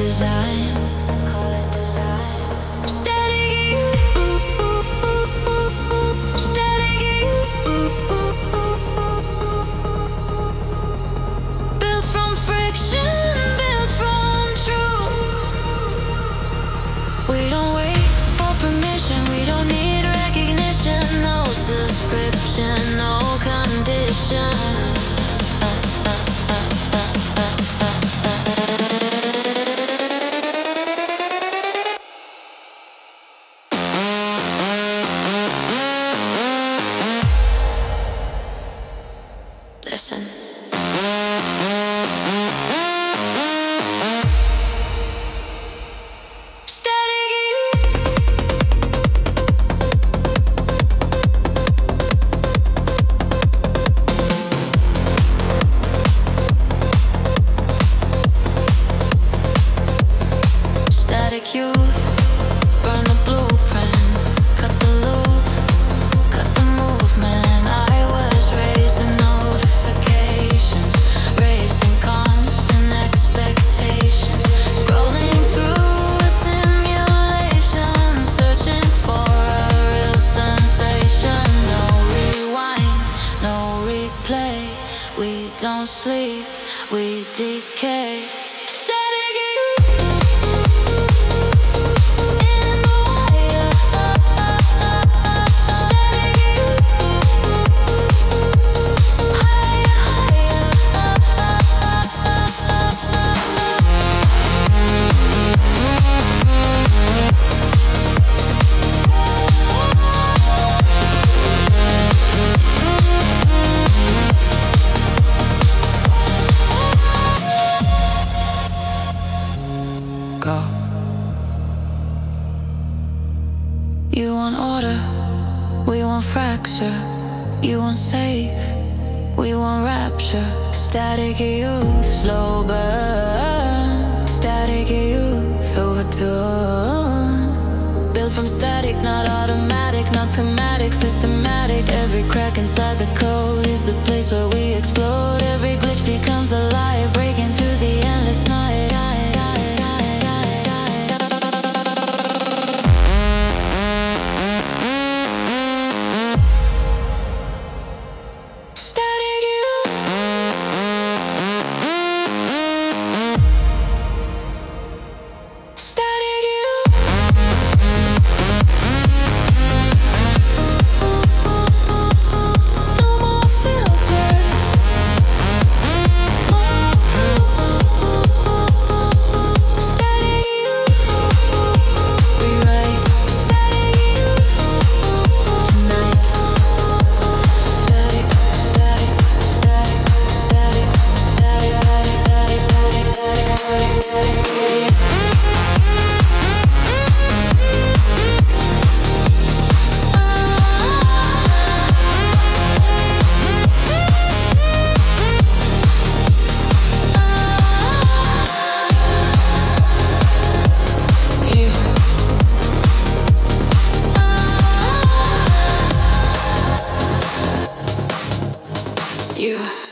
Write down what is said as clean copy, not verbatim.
design. Static, static, built from friction, built from truth. We don't wait for permission, we don't need recognition, no subscription, no condition. Listen. Static youth, burn the blueprint, cut the loop, cut the movement. I was raised in notifications, raised in constant expectations, scrolling through a simulation, searching for a real sensation. No rewind, no replay. We don't sleep, we decay. Go. You want order, we want fracture. You want safe, we want rapture. Static youth, slow burn. Static youth, overtune. Built from static, not automatic, not schematic, systematic. Every crack inside the code is the place where we explode. Every glitch becomes a light, breaking through the endless night. Youth.